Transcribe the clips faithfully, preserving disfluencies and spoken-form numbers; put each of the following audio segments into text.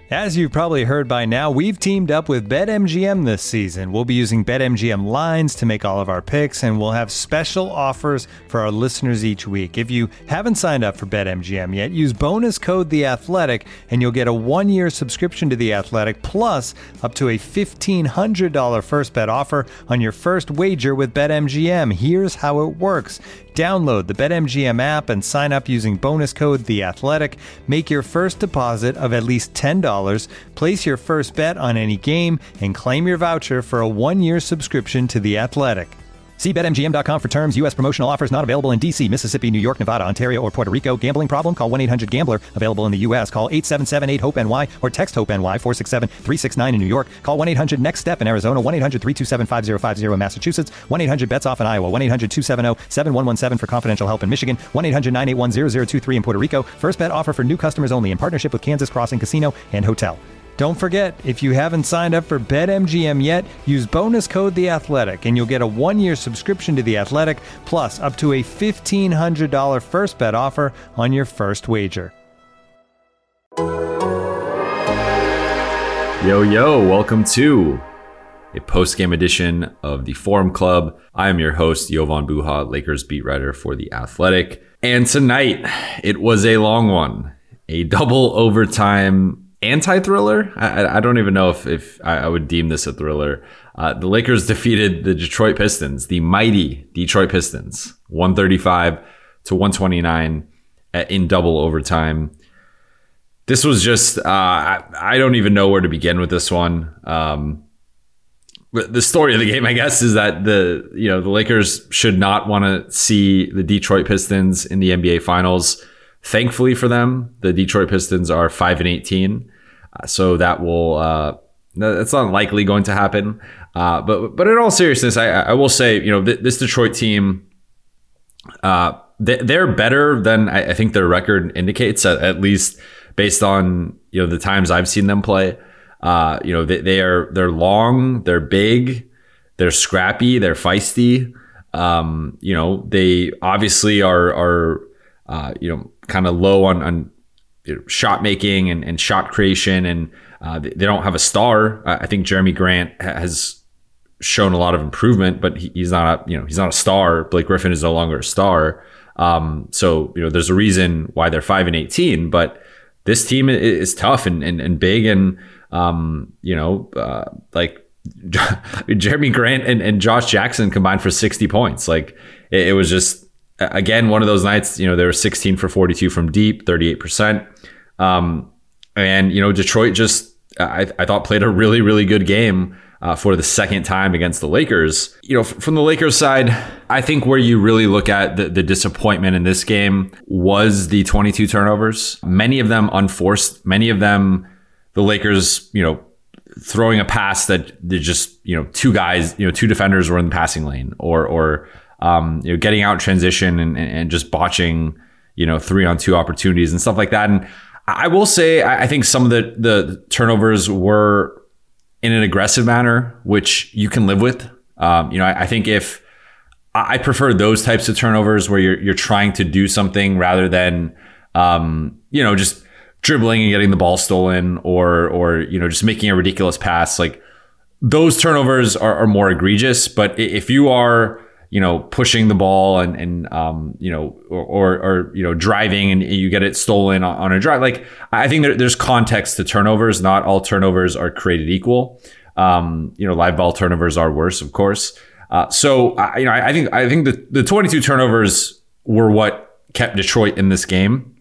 As you've probably heard by now, we've teamed up with BetMGM this season. We'll be using BetMGM lines to make all of our picks, and we'll have special offers for our listeners each week. If you haven't signed up for BetMGM yet, use bonus code The Athletic, and you'll get a one-year subscription to The Athletic, plus up to a fifteen hundred dollars first bet offer on your first wager with BetMGM. Here's how it works. Download the BetMGM app and sign up using bonus code The Athletic. Make your first deposit of at least ten dollars. Place your first bet on any game and claim your voucher for a one-year subscription to The Athletic. See Bet M G M dot com for terms. U S promotional offers not available in D C, Mississippi, New York, Nevada, Ontario, or Puerto Rico. Gambling problem? Call one eight hundred gambler. Available in the U S. Call eight seven seven eight hope N Y or text HOPE-NY four six seven three six nine in New York. Call one eight hundred next step in Arizona. one eight hundred three two seven five zero five zero in Massachusetts. one eight hundred bets off in Iowa. one eight hundred two seven zero seven one one seven for confidential help in Michigan. one eight hundred nine eight one zero zero two three in Puerto Rico. First bet offer for new customers only in partnership with Kansas Crossing Casino and Hotel. Don't forget, if you haven't signed up for BetMGM yet, use bonus code The Athletic, and you'll get a one-year subscription to The Athletic, plus up to a fifteen hundred dollars first bet offer on your first wager. Yo, yo, welcome to a post-game edition of the Forum Club. I am your host, Jovan Buha, Lakers beat writer for The Athletic. And tonight, it was a long one, a double overtime anti-thriller. I, I don't even know if, if I, I would deem this a thriller. Uh, the Lakers defeated the Detroit Pistons, the mighty Detroit Pistons, one thirty-five to one twenty-nine in double overtime. This was just, uh, I, I don't even know where to begin with this one. Um, the story of the game, I guess, is that the, you know, the Lakers should not want to see the Detroit Pistons in the N B A Finals. Thankfully for them, the Detroit Pistons are five and eighteen, uh, so that will uh, that's not likely going to happen. Uh, but but in all seriousness, I, I will say, you know, th- this Detroit team, uh, they, they're better than I, I think their record indicates, at, at least based on, you know, the times I've seen them play. Uh, you know, they, they are they're long, they're big, they're scrappy, they're feisty. Um, you know, they obviously are are uh, you know. kind of low on, on you know, shot making and, and shot creation, and uh, they, they don't have a star. Uh, I think Jeremy Grant ha- has shown a lot of improvement, but he, he's not a, you know he's not a star. Blake Griffin is no longer a star. Um, so you know there's a reason why they're five and eighteen. But this team is, is tough and, and and big, and um, you know uh, like Jeremy Grant and, and Josh Jackson combined for sixty points. Like it, it was just. Again, one of those nights, you know, they were sixteen for forty-two from deep, thirty-eight percent. Um, and, you know, Detroit just, I, I thought, played a really, really good game uh, for the second time against the Lakers. You know, f- from the Lakers side, I think where you really look at the, the disappointment in this game was the twenty-two turnovers. Many of them unforced, many of them, the Lakers, you know, throwing a pass that they just, you know, two guys, you know, two defenders were in the passing lane, or, or, Um, you know, getting out in transition and, and just botching, you know, three on two opportunities and stuff like that. And I will say, I think some of the, the turnovers were in an aggressive manner, which you can live with. Um, you know, I, I think if I prefer those types of turnovers where you're, you're trying to do something rather than, um, you know, just dribbling and getting the ball stolen, or, or, you know, just making a ridiculous pass. Like those turnovers are, are more egregious. But if you are, you know, pushing the ball and, and um, you know, or, or, or, you know, driving and you get it stolen on a drive. Like, I think there, there's context to turnovers. Not all turnovers are created equal. Um, you know, live ball turnovers are worse, of course. Uh, so, I, you know, I, I think I think the, the twenty-two turnovers were what kept Detroit in this game.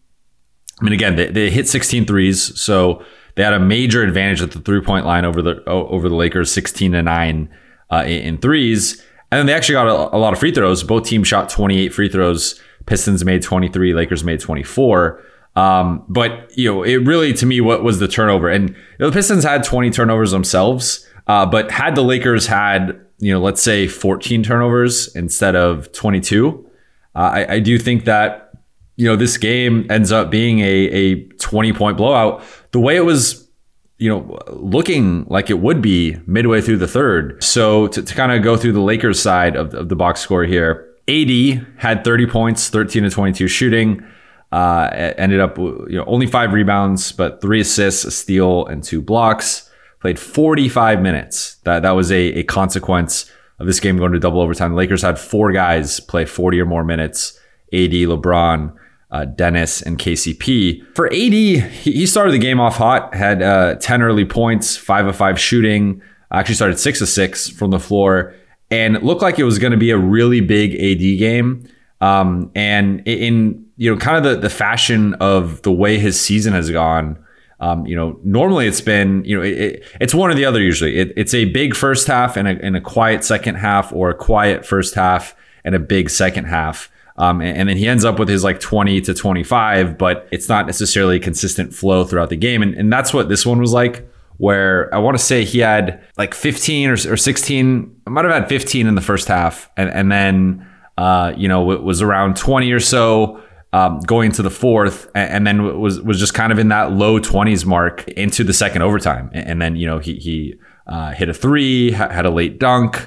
I mean, again, they, they hit sixteen threes, so they had a major advantage at the three-point line over the over the Lakers, sixteen to nine uh, in threes. And then they actually got a, a lot of free throws. Both teams shot twenty-eight free throws. Pistons made twenty-three. Lakers made twenty-four. Um, but, you know, it really, to me, what was the turnover? And you know, the Pistons had twenty turnovers themselves. Uh, but had the Lakers had, you know, let's say fourteen turnovers instead of twenty-two, uh, I, I do think that, you know, this game ends up being a, a twenty-point blowout. The way it was, you know, looking like it would be midway through the third. So to, to kind of go through the Lakers side of, of the box score here, A D had thirty points, thirteen to twenty-two shooting. Uh, ended up, you know, only five rebounds, but three assists, a steal, and two blocks. Played forty-five minutes. That that was a, a consequence of this game going to double overtime. The Lakers had four guys play forty or more minutes: A D, LeBron, uh, Dennis, and K C P. For A D, he, he started the game off hot. Had uh, ten early points, five of five shooting. Actually started six of six from the floor, and it looked like it was going to be a really big A D game. Um, and in you know, kind of the, the fashion of the way his season has gone, um, you know, normally it's been, you know, it, it, it's one or the other usually. It, it's a big first half and a, and a quiet second half, or a quiet first half and a big second half. Um, and, and then he ends up with his like twenty to twenty-five, but it's not necessarily a consistent flow throughout the game. And, and that's what this one was like, where I want to say he had like fifteen or, or sixteen, I might have had fifteen in the first half. And, and then, uh, you know, it was around twenty or so Um, going to the fourth, and then was was just kind of in that low twenties mark into the second overtime. And then, you know, he he uh, hit a three, had a late dunk.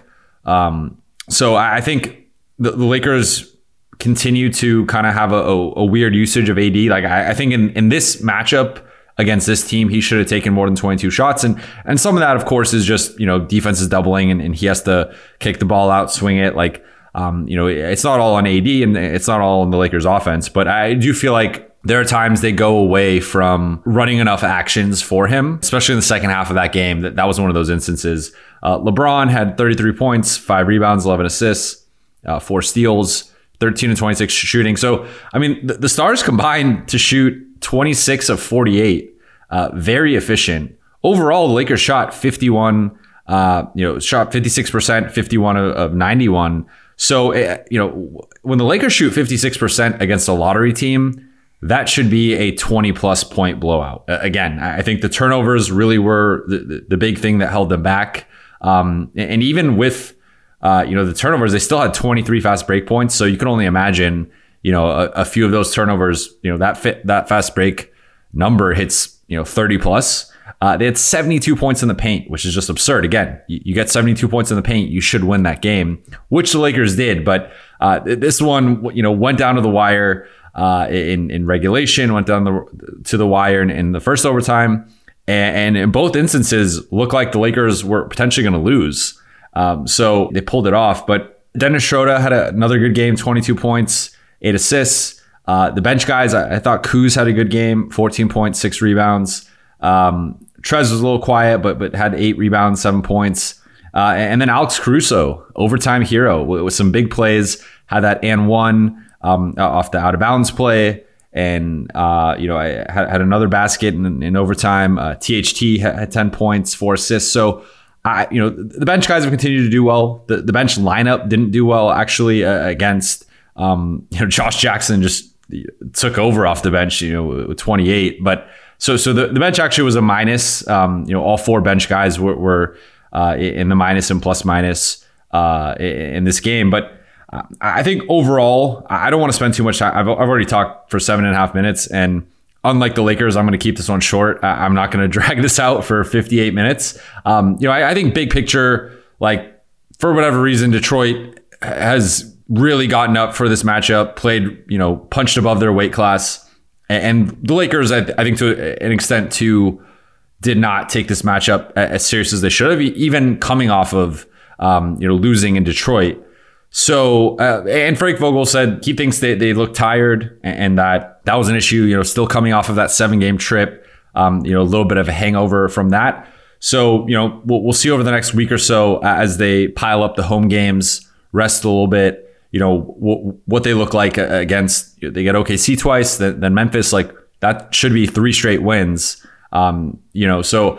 Um, so I think the, the Lakers continue to kind of have a, a, a weird usage of A D. Like I, I think in, in this matchup against this team, he should have taken more than twenty-two shots. And and some of that, of course, is just, you know, defense is doubling and, and he has to kick the ball out, swing it. Like, Um, you know, it's not all on A D and it's not all on the Lakers offense, but I do feel like there are times they go away from running enough actions for him, especially in the second half of that game. That, that was one of those instances. Uh, LeBron had thirty-three points, five rebounds, eleven assists, uh, four steals, thirteen and twenty-six shooting. So, I mean, the, the Stars combined to shoot twenty-six of forty-eight, uh, very efficient. Overall, the Lakers shot fifty-one, uh, you know, shot fifty-six percent, fifty-one of, of ninety-one. So, you know, when the Lakers shoot fifty-six percent against a lottery team, that should be a twenty plus point blowout. Again, I think the turnovers really were the, the big thing that held them back. Um, and even with, uh, you know, the turnovers, they still had twenty-three fast break points. So you can only imagine, you know, a, a few of those turnovers, you know, that fit, that fast break number hits, you know, thirty plus. Uh, they had seventy-two points in the paint, which is just absurd. Again, you, you get seventy-two points in the paint, you should win that game, which the Lakers did. But uh, this one, you know, went down to the wire uh, in in regulation, went down the, to the wire in, in the first overtime, and, and in both instances, looked like the Lakers were potentially going to lose. Um, so they pulled it off. But Dennis Schroeder had a, another good game, twenty-two points, eight assists. Uh, the bench guys, I, I thought Kuz had a good game, fourteen points, six rebounds. Um, Trez was a little quiet, but but had eight rebounds, seven points. Uh, and then Alex Caruso, overtime hero, with some big plays, had that and one um, off the out of bounds play. And, uh, you know, I had, had another basket in, in overtime. Uh, T H T had, had ten points, four assists. So, I, you know, the bench guys have continued to do well. The, the bench lineup didn't do well, actually, uh, against, um, you know, Josh Jackson just took over off the bench, you know, with twenty-eight. But So so the, the bench actually was a minus. Um, you know, all four bench guys were, were uh, in the minus and plus minus uh, in this game. But I think overall, I don't want to spend too much time. I've, I've already talked for seven and a half minutes. And unlike the Lakers, I'm going to keep this one short. I'm not going to drag this out for fifty-eight minutes. Um, you know, I, I think big picture, like for whatever reason, Detroit has really gotten up for this matchup, played, you know, punched above their weight class. And the Lakers, I, I think to an extent too, did not take this matchup as serious as they should have, even coming off of, um, you know, losing in Detroit. So, uh, and Frank Vogel said he thinks they, they look tired and that that was an issue, you know, still coming off of that seven game trip, um, you know, a little bit of a hangover from that. So, you know, we'll, we'll see over the next week or so as they pile up the home games, rest a little bit. You know, w- what they look like against, they get O K C twice, then, then Memphis, like that should be three straight wins. Um, you know, so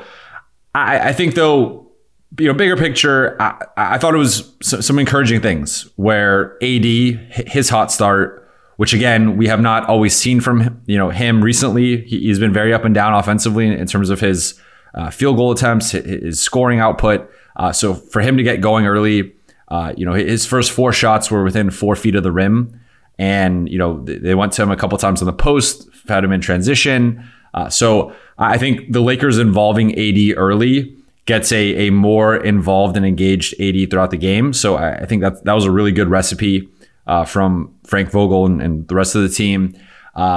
I, I think though, you know, bigger picture, I, I thought it was some encouraging things where A D, his hot start, which again, we have not always seen from him, you know, him recently. He, he's been very up and down offensively in terms of his uh, field goal attempts, his scoring output. Uh, so for him to get going early, Uh, you know, his first four shots were within four feet of the rim. And, you know, they went to him a couple times on the post, had him in transition. Uh, so I think the Lakers involving A D early gets a, a more involved and engaged A D throughout the game. So I, I think that that was a really good recipe uh, from Frank Vogel and, and the rest of the team. Uh,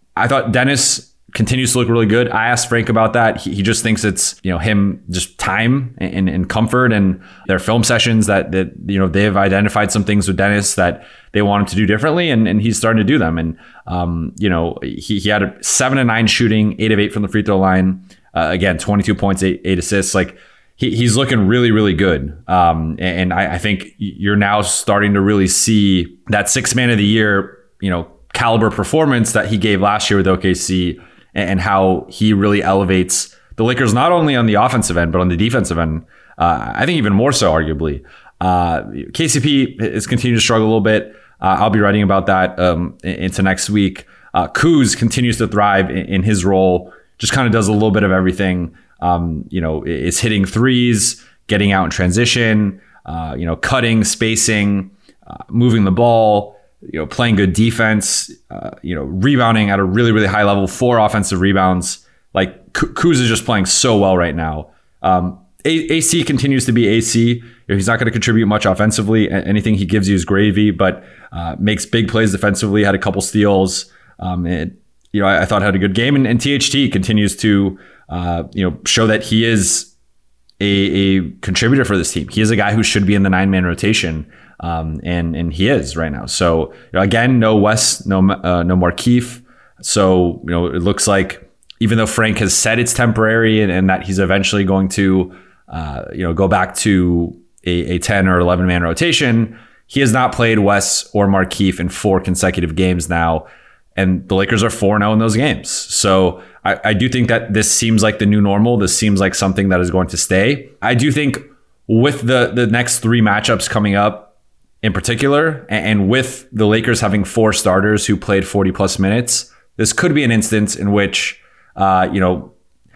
I thought Dennis continues to look really good. I asked Frank about that. He, he just thinks it's, you know, him just time and, and comfort, and their film sessions that, that, you know, they've identified some things with Dennis that they want him to do differently, and, and he's starting to do them. And, um, you know, he, he had a seven and nine shooting, eight of eight from the free throw line. Uh, again, twenty-two points, eight, eight assists. Like he, he's looking really, really good. Um, and I, I think you're now starting to really see that sixth man of the year, you know, caliber performance that he gave last year with O K C, and how he really elevates the Lakers, not only on the offensive end, but on the defensive end. Uh, I think even more so, arguably. Uh, K C P is continuing to struggle a little bit. Uh, I'll be writing about that um, into next week. Uh, Kuz continues to thrive in, in his role, just kind of does a little bit of everything. Um, you know, is hitting threes, getting out in transition, uh, you know, cutting, spacing, uh, moving the ball, you know, playing good defense, uh, you know, rebounding at a really, really high level, four offensive rebounds. Like Kuz is just playing so well right now. Um, a- AC continues to be A C. You know, he's not going to contribute much offensively. Anything he gives you is gravy, but uh, makes big plays defensively, had a couple steals. Um, and, you know, I, I thought had a good game. And, and T H T continues to, uh, you know, show that he is a, a contributor for this team. He is a guy who should be in the nine-man rotation. Um, and and he is right now. So, you know, again, no Wes, no uh, no Markieff. So, you know, it looks like even though Frank has said it's temporary and, and that he's eventually going to, uh, you know, go back to a, a ten or eleven man rotation, he has not played Wes or Markieff in four consecutive games now, and the Lakers are four and oh in those games. So I, I do think that this seems like the new normal. This seems like something that is going to stay. I do think with the the next three matchups coming up, in particular, and with the Lakers having four starters who played forty plus minutes, this could be an instance in which, uh, you know,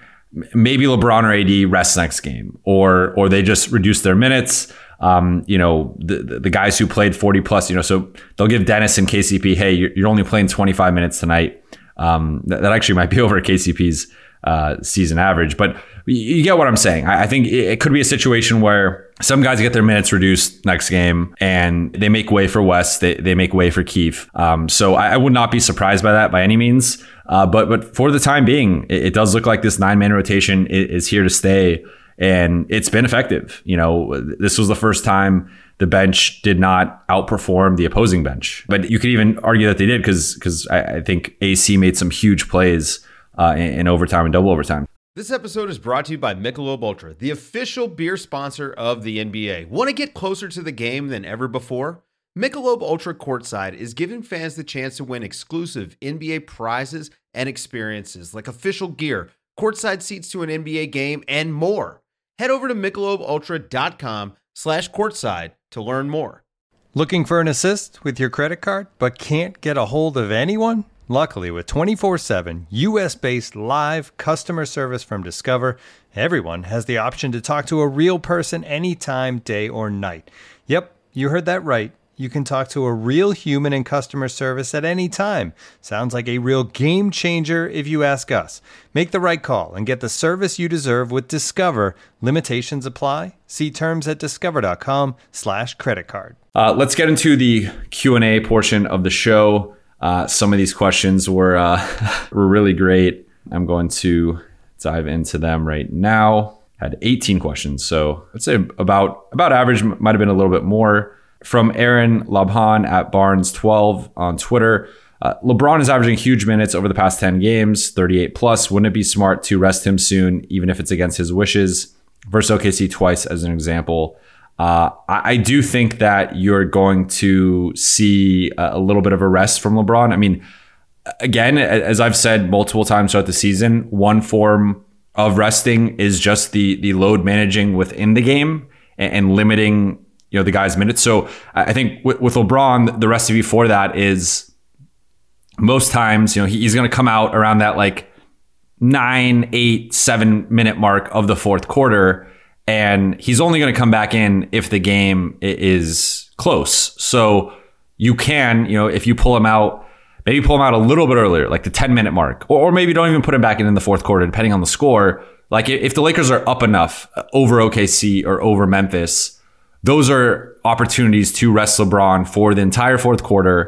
maybe LeBron or A D rest next game, or or they just reduce their minutes. Um, you know, the, the the guys who played forty plus, you know, so they'll give Dennis and K C P, hey, you're, you're only playing twenty-five minutes tonight. Um, that, that actually might be over K C P's uh, season average, but you get what I'm saying. I, I think it, it could be a situation where some guys get their minutes reduced next game and they make way for West. They they make way for Keith. Um, so I, I would not be surprised by that by any means. Uh, but but for the time being, it, it does look like this nine man rotation is, is here to stay, and it's been effective. You know, this was the first time the bench did not outperform the opposing bench. But you could even argue that they did because because I, I think A C made some huge plays uh, in, in overtime and double overtime. This episode is brought to you by Michelob Ultra, the official beer sponsor of the N B A. Want to get closer to the game than ever before? Michelob Ultra Courtside is giving fans the chance to win exclusive N B A prizes and experiences like official gear, courtside seats to an N B A game, and more. Head over to michelobultra.com slash courtside to learn more. Looking for an assist with your credit card but can't get a hold of anyone? Luckily, with twenty-four seven U S-based live customer service from Discover, everyone has the option to talk to a real person anytime, day or night. Yep, you heard that right. You can talk to a real human in customer service at any time. Sounds like a real game changer if you ask us. Make the right call and get the service you deserve with Discover. Limitations apply. See terms at discover.com slash credit card. Uh, let's get into the Q and A portion of the show. Uh, some of these questions were uh, were really great. I'm going to dive into them right now. Had eighteen questions, so I'd say about about average. Might have been a little bit more. From Aaron Labhan at Barnes twelve on Twitter. Uh, LeBron is averaging huge minutes over the past ten games, thirty-eight plus. Wouldn't it be smart to rest him soon, even if it's against his wishes? Versus O K C twice as an example. Uh, I, I do think that you're going to see a, a little bit of a rest from LeBron. I mean, again, as I've said multiple times throughout the season, one form of resting is just the the load managing within the game and, and limiting, you know, the guy's minutes. So I think with, with LeBron, the recipe for that is most times, you know, he, he's going to come out around that like nine, eight, seven minute mark of the fourth quarter. And he's only going to come back in if the game is close. So you can, you know, if you pull him out, maybe pull him out a little bit earlier, like the ten minute mark, or, or maybe don't even put him back in in the fourth quarter, depending on the score. Like if the Lakers are up enough over O K C or over Memphis, those are opportunities to rest LeBron for the entire fourth quarter.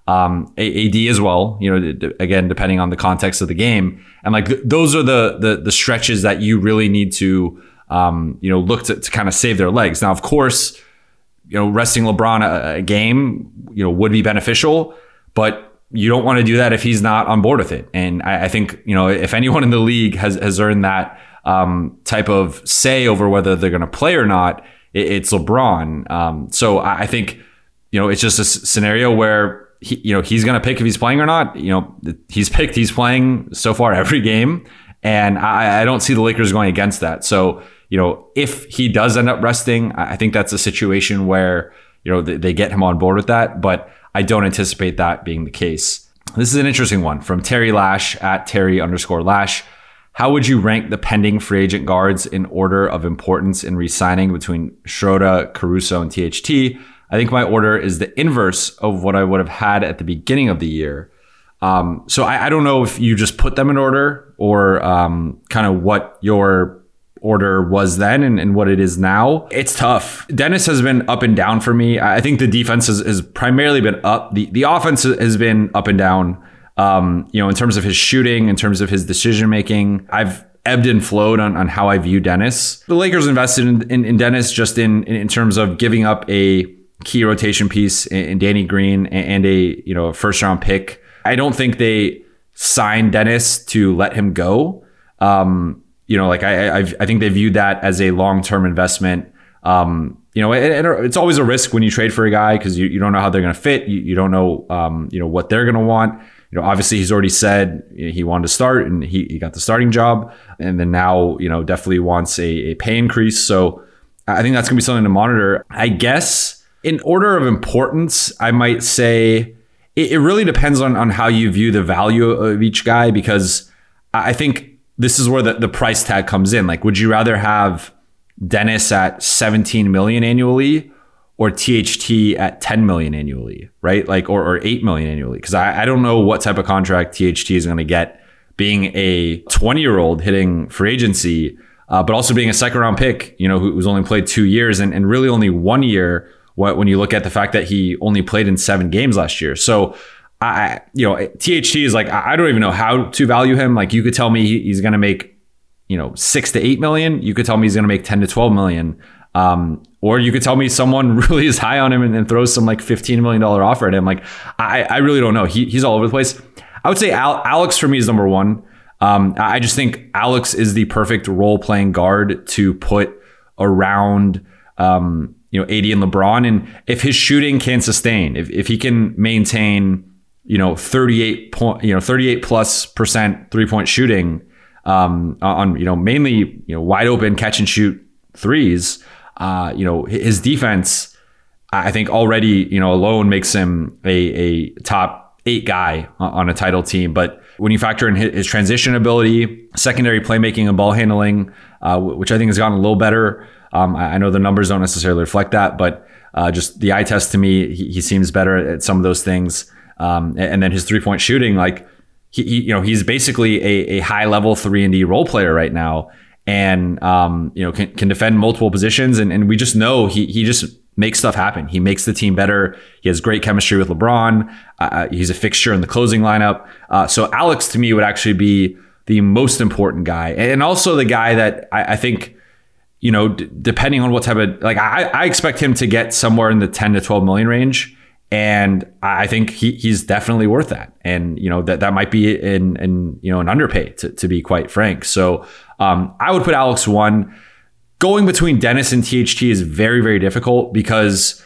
Um, A D as well, you know, d- again, depending on the context of the game. And like, th- those are the, the, the stretches that you really need to, um, you know, look to, to kind of save their legs. Now, of course, you know, resting LeBron a, a game, you know, would be beneficial, but you don't want to do that if he's not on board with it. And I, I think, you know, if anyone in the league has, has earned that, um, type of say over whether they're going to play or not, it, it's LeBron. Um, so I, I think, you know, it's just a s- scenario where, He, you know, he's going to pick if he's playing or not. You know, he's picked, he's playing so far every game. And I, I don't see the Lakers going against that. So, you know, if he does end up resting, I think that's a situation where, you know, they, they get him on board with that. But I don't anticipate that being the case. This is an interesting one from Terry Lash at Terry underscore Lash. How would you rank the pending free agent guards in order of importance in re-signing between Schroeder, Caruso, and T H T? I think my order is the inverse of what I would have had at the beginning of the year. Um, so I, I don't know if you just put them in order or um, kind of what your order was then and, and what it is now. It's tough. Dennis has been up and down for me. I think the defense has, has primarily been up. The, the offense has been up and down, um, you know, in terms of his shooting, in terms of his decision making. I've ebbed and flowed on, on how I view Dennis. The Lakers invested in, in, in Dennis just in, in terms of giving up a key rotation piece in Danny Green and a, you know, a first round pick. I don't think they signed Dennis to let him go. Um, you know, like I, I've, I think they viewed that as a long-term investment. Um, you know, it, it, it's always a risk when you trade for a guy because you, you don't know how they're going to fit. You, you don't know, um, you know, what they're going to want. You know, obviously he's already said he wanted to start and he, he got the starting job, and then now, you know, definitely wants a, a pay increase. So I think that's going to be something to monitor. I guess in order of importance, I might say it, it really depends on, on how you view the value of each guy, because I think this is where the, the price tag comes in. Like, would you rather have Dennis at seventeen million annually or T H T at ten million annually, right? Like, or, or eight million annually? Because I, I don't know what type of contract T H T is going to get being a twenty year old hitting free agency, uh, but also being a second round pick, you know, who, who's only played two years and, and really only one year when you look at the fact that he only played in seven games last year. So I, you know, T H T is like, I don't even know how to value him. Like, you could tell me he's going to make, you know, six to eight million. You could tell me he's going to make ten to twelve million. Um, or you could tell me someone really is high on him and then throws some like fifteen million dollars offer at him. Like, I, I really don't know. He, he's all over the place. I would say Al, Alex for me is number one. Um, I just think Alex is the perfect role playing guard to put around, um, you know, A D and LeBron. And if his shooting can sustain, if, if he can maintain, you know, thirty-eight point, you know, thirty-eight plus percent three point shooting, um, on, you know, mainly, you know, wide open catch and shoot threes, uh, you know, his defense, I think already, you know, alone makes him a, a top eight guy on a title team. But when you factor in his transition ability, secondary playmaking and ball handling, uh, which I think has gotten a little better. Um, I know the numbers don't necessarily reflect that, but uh, just the eye test to me, he, he seems better at some of those things. Um, and then his three point shooting, like he, he, you know, he's basically a, a high level three and D role player right now, and um, you know, can, can defend multiple positions. And, and we just know he he just makes stuff happen. He makes the team better. He has great chemistry with LeBron. Uh, he's a fixture in the closing lineup. Uh, so Alex to me would actually be the most important guy, and also the guy that I, I think, you know, d- depending on what type of, like, I, I expect him to get somewhere in the ten to twelve million range. And I think he, he's definitely worth that. And, you know, that, that might be in, in, you know, an underpay to, to be quite frank. So um, I would put Alex one. Going between Dennis and T H T is very, very difficult because,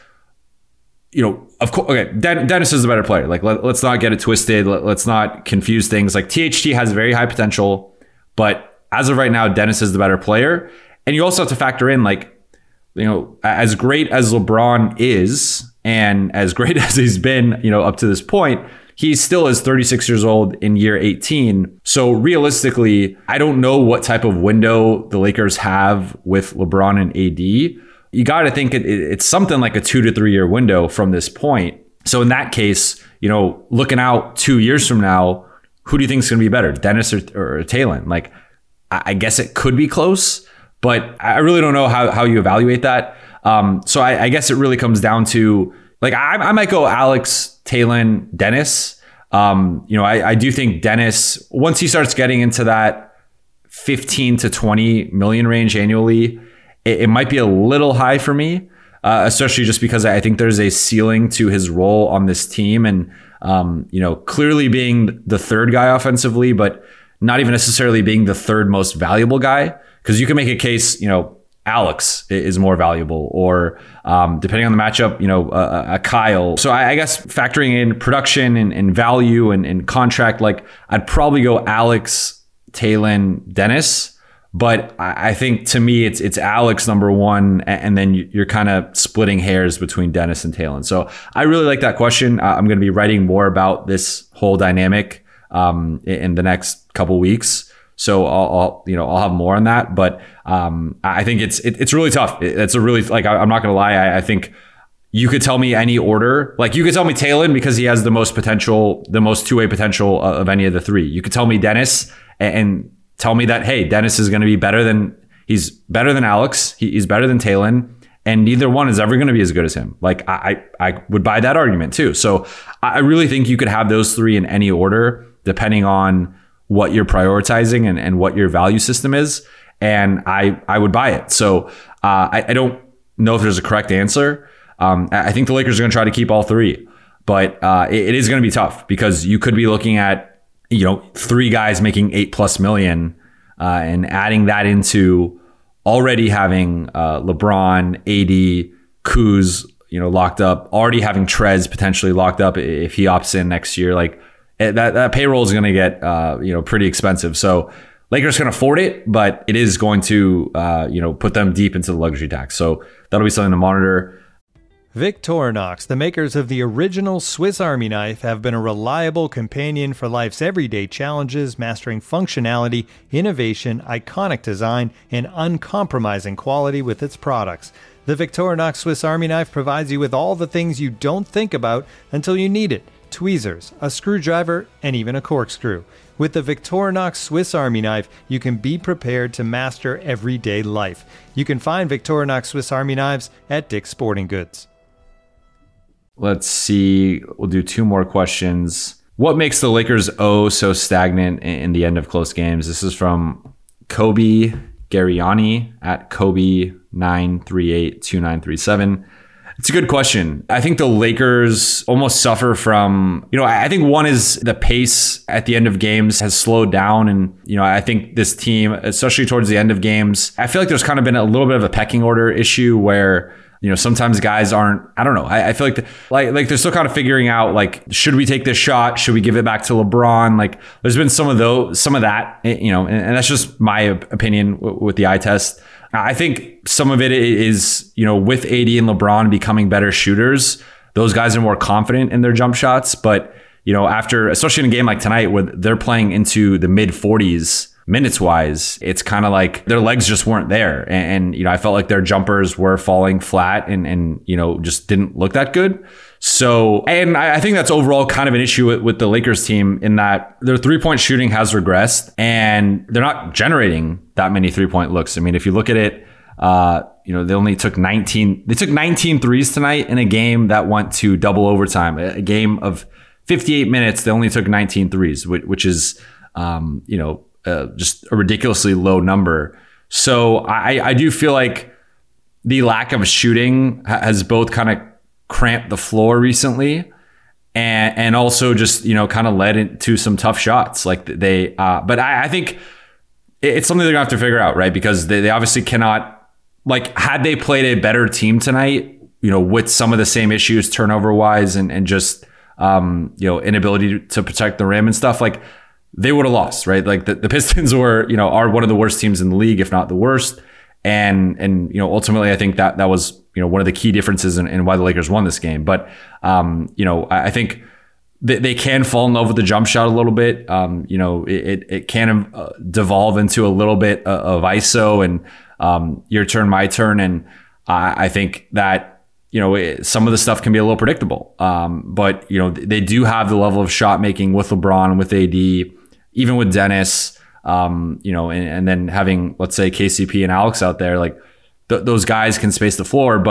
you know, of course, okay, Den- Dennis is the better player. Like, let, let's not get it twisted. Let, let's not confuse things. Like, T H T has very high potential, but as of right now, Dennis is the better player. And you also have to factor in, like, you know, as great as LeBron is, and as great as he's been, you know, up to this point, he still is thirty-six years old in year eighteen. So realistically, I don't know what type of window the Lakers have with LeBron and A D. You got to think it, it's something like a two to three year window from this point. So in that case, you know, looking out two years from now, who do you think is going to be better, Dennis or, or Talen? Like, I guess it could be close, but I really don't know how, how you evaluate that. Um, so I, I guess it really comes down to, like I, I might go Alex, Talen, Dennis. Um, you know, I, I do think Dennis, once he starts getting into that fifteen to twenty million range annually, it, it might be a little high for me, uh, especially just because I think there's a ceiling to his role on this team. And, um, you know, clearly being the third guy offensively, but not even necessarily being the third most valuable guy. Because you can make a case, you know, Alex is more valuable, or um, depending on the matchup, you know, uh, a Kyle. So I, I guess factoring in production and, and value and, and contract, like I'd probably go Alex, Talen, Dennis. But I, I think to me, it's it's Alex number one, and then you're kind of splitting hairs between Dennis and Talen. So I really like that question. I'm going to be writing more about this whole dynamic um, in the next couple weeks. So I'll, I'll, you know, I'll have more on that, but um, I think it's it, it's really tough. It, it's a really like I, I'm not gonna lie. I, I think you could tell me any order. Like you could tell me Talen because he has the most potential, the most two-way potential of any of the three. You could tell me Dennis and, and tell me that hey, Dennis is going to be better than he's better than Alex. He, he's better than Talen, and neither one is ever going to be as good as him. Like I, I I would buy that argument too. So I really think you could have those three in any order depending on what you're prioritizing and, and what your value system is. And I, I would buy it. So uh, I, I don't know if there's a correct answer. Um, I think the Lakers are going to try to keep all three, but uh, it, it is going to be tough because you could be looking at, you know, three guys making eight plus million uh, and adding that into already having uh, LeBron, A D, Kuz, you know, locked up, already having Trez potentially locked up if he opts in next year. Like, That, that payroll is going to get uh, you know pretty expensive. So Lakers can afford it, but it is going to uh, you know put them deep into the luxury tax. So that'll be something to monitor. Victorinox, the makers of the original Swiss Army knife, have been a reliable companion for life's everyday challenges, mastering functionality, innovation, iconic design, and uncompromising quality with its products. The Victorinox Swiss Army knife provides you with all the things you don't think about until you need it. Tweezers, a screwdriver, and even a corkscrew. With the Victorinox Swiss Army knife, you can be prepared to master everyday life. You can find Victorinox Swiss Army knives at Dick's Sporting Goods. Let's see. We'll do two more questions. What makes the Lakers oh so stagnant in the end of close games? This is from Kobe Gariani at Kobe nine three eight two nine three seven. It's a good question. I think the Lakers almost suffer from, you know, I think one is the pace at the end of games has slowed down. And, you know, I think this team, especially towards the end of games, I feel like there's kind of been a little bit of a pecking order issue where, you know, sometimes guys aren't, I don't know. I, I feel like, the, like, like they're still kind of figuring out, like, should we take this shot? Should we give it back to LeBron? Like, there's been some of those, some of that, you know, and, and that's just my opinion w- with the eye test. I think some of it is, you know, with A D and LeBron becoming better shooters, those guys are more confident in their jump shots. But, you know, after, especially in a game like tonight where they're playing into the mid forties minutes wise, it's kind of like their legs just weren't there. And, and, you know, I felt like their jumpers were falling flat and, and, you know, just didn't look that good. So, and I think that's overall kind of an issue with, with the Lakers team in that their three-point shooting has regressed and they're not generating that many three-point looks. I mean, if you look at it, uh, you know, they only took nineteen, they took nineteen threes tonight in a game that went to double overtime, a game of fifty-eight minutes. They only took nineteen threes, which, which is, um, you know, uh, just a ridiculously low number. So I, I do feel like the lack of shooting has both kind of cramped the floor recently and and also just, you know, kind of led into some tough shots like they uh but I, I think it's something they're gonna have to figure out, right? Because they, they obviously cannot, like, had they played a better team tonight, you know, with some of the same issues turnover wise and and just um you know inability to protect the rim and stuff, like they would have lost, right? Like the, the Pistons were, you know, are one of the worst teams in the league, if not the worst. And, and, you know, ultimately, I think that that was, you know, one of the key differences in, in why the Lakers won this game. But, um, you know, I, I think they, they can fall in love with the jump shot a little bit. Um, you know, it, it can uh, devolve into a little bit of I S O and um, your turn, my turn. And I, I think that, you know, it, some of the stuff can be a little predictable. Um, but, you know, they do have the level of shot making with LeBron, with A D, even with Dennis. Um, you know, and, and then having, let's say, K C P and Alex out there, like th- those guys can space the floor. But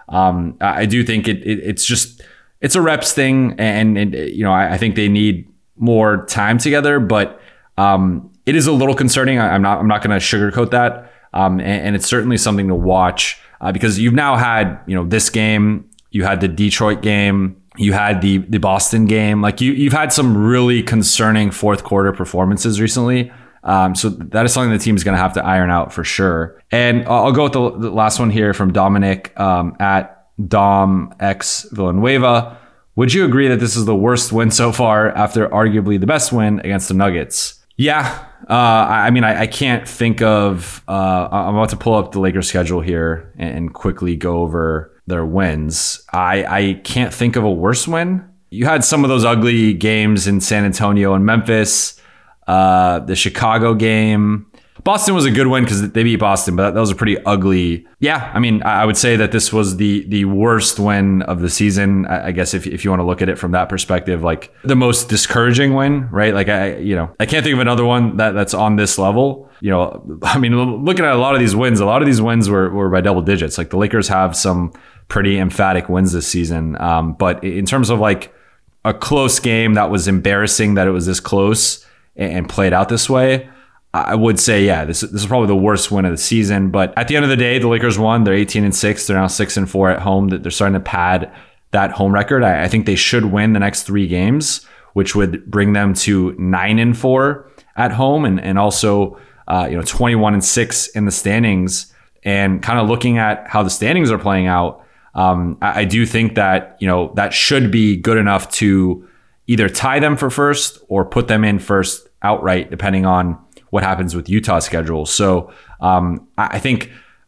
um, I do think it, it it's just it's a reps thing, and, and you know I, I think they need more time together. But um, it is a little concerning. I, I'm not I'm not going to sugarcoat that, um, and, and it's certainly something to watch uh, because you've now had you know this game, you had the Detroit game, you had the the Boston game. Like you you've had some really concerning fourth quarter performances recently. Um, so that is something the team is going to have to iron out for sure. And I'll go with the, the last one here from Dominic um, at Dom X Villanueva. Would you agree that this is the worst win so far after arguably the best win against the Nuggets? Yeah. Uh, I mean, I, I can't think of, uh, I'm about to pull up the Lakers schedule here and, and quickly go over their wins. I, I can't think of a worse win. You had some of those ugly games in San Antonio and Memphis. Uh, the Chicago game. Boston was a good win because they beat Boston, but that, that was a pretty ugly. Yeah, I mean, I would say that this was the the worst win of the season. I, I guess if if you want to look at it from that perspective, like the most discouraging win, right? Like I, you know, I can't think of another one that that's on this level. You know, I mean, looking at a lot of these wins, a lot of these wins were were by double digits. Like the Lakers have some pretty emphatic wins this season, um, but in terms of like a close game that was embarrassing that it was this close and played out this way, I would say, yeah, this, this is probably the worst win of the season. But at the end of the day, the Lakers won. They're eighteen and six. They're now six and four at home. They're starting to pad that home record. I, I think they should win the next three games, which would bring them to nine and four at home, and and also uh, you know twenty-one and six in the standings. And kind of looking at how the standings are playing out, um, I, I do think that you know that should be good enough to either tie them for first or put them in first outright, depending on what happens with Utah's schedule. So um, I think,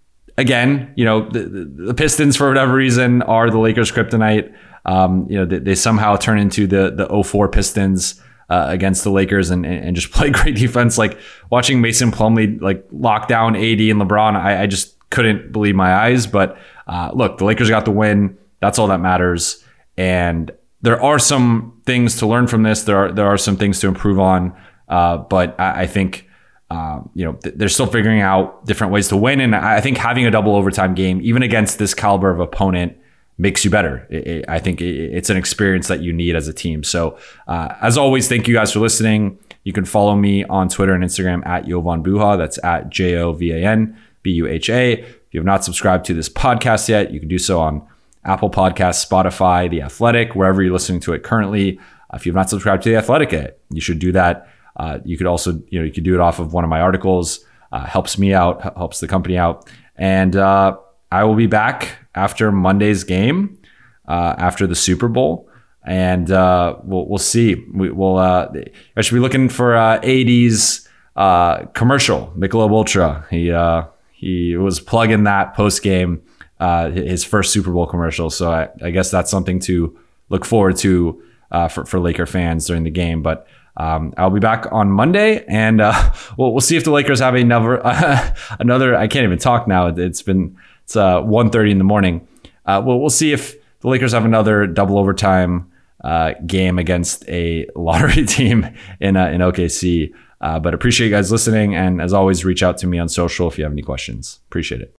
again, you know, the, the Pistons, for whatever reason, are the Lakers' kryptonite. Um, you know, they, they somehow turn into the the oh four Pistons uh, against the Lakers and, and just play great defense. Like watching Mason Plumlee like lock down A D and LeBron, I, I just couldn't believe my eyes. But uh, look, the Lakers got the win. That's all that matters. And there are some things to learn from this. There are there are some things to improve on, uh, but I, I think um, you know th- they're still figuring out different ways to win. And I think having a double overtime game, even against this caliber of opponent, makes you better. It, it, I think it, it's an experience that you need as a team. So uh, as always, thank you guys for listening. You can follow me on Twitter and Instagram at Jovan Buha. That's at J O V A N B U H A. If you have not subscribed to this podcast yet, you can do so on Apple Podcasts, Spotify, The Athletic, wherever you're listening to it currently. Uh, if you've not subscribed to The Athletic yet, you should do that. Uh, you could also, you know, you could do it off of one of my articles. Uh, helps me out, helps the company out. And uh, I will be back after Monday's game, uh, after the Super Bowl. And uh, we'll, we'll see. We, we'll, uh, I should be looking for uh, A D's uh, commercial, Michelob Ultra. He, uh, he was plugging that post-game. Uh, his first Super Bowl commercial. So I, I guess that's something to look forward to uh, for, for Laker fans during the game. But um, I'll be back on Monday, and uh, we'll, we'll see if the Lakers have another, uh, another, I can't even talk now. It's been, it's uh, one thirty in the morning. Uh, we'll, we'll see if the Lakers have another double overtime uh, game against a lottery team in, uh, in O K C. Uh, but appreciate you guys listening. And as always, reach out to me on social if you have any questions. Appreciate it.